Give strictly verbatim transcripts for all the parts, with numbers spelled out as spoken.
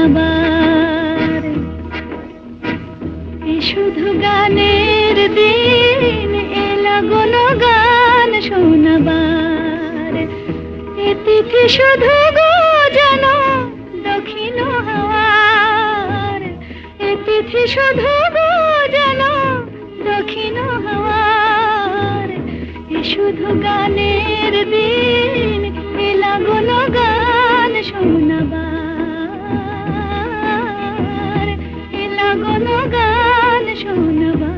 শোনাবার। এ শুধু গানের দিন, এলা কোনো গান শোনাবার। এ তিথি শুধু গো যেন দক্ষিণ হাওয়ার, এ তিথি শুধু গো যেন দক্ষিণ হাওয়ার। এ শুধু গানের দিন, এলা কোনো গান শোনাবার, এলা কোনো গান শোনাবার।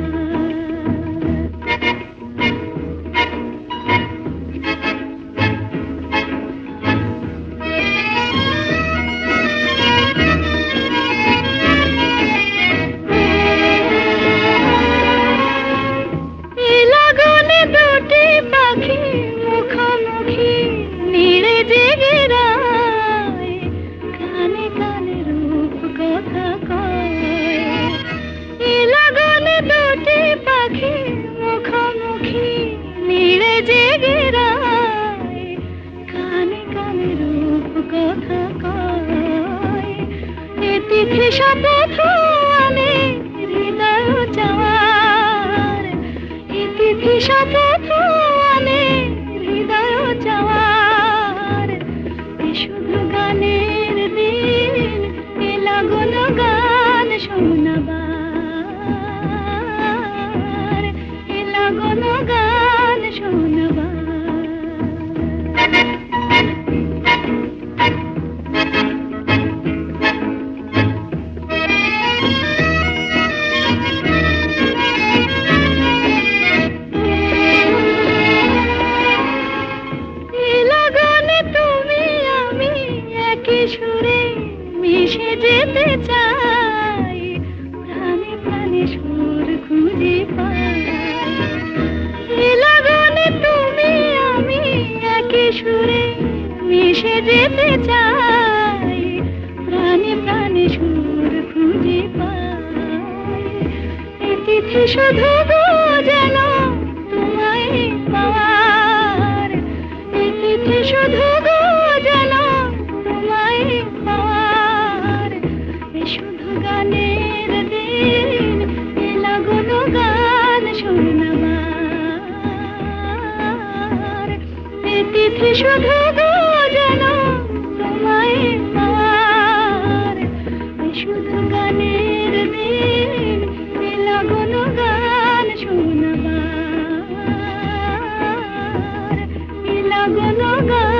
তিথি শপথ আনে হৃদয় চাওয়ার, এ তিথি শপথ আনে হৃদয় চাওয়ার। এ শুধু গানের দিন, এলা কোনো গান শোনাবার, এলা কোনো গান শোনাবার। সুরে মিশে যেতে চাই, প্রাণে প্রাণে সুর খুঁজে পাই। এ লগনে তুমি আমি একই সুরে মিশে যেতে চাই, প্রাণে প্রাণে সুর খুঁজে পাই। এ তিথি শুধু গো যেন তোমায় পাওয়ার, এ তিথি শুধু গো যেন পাওয়ার। এ শুধু গানের দিন, এলা কোনো গান শোনাবার। এ তিথি শুধু গো যেন তোমায় পাওয়ার। এ শুধু গানের দিন, এলা কোনো গান শোনাবার, এলা কোনো গান।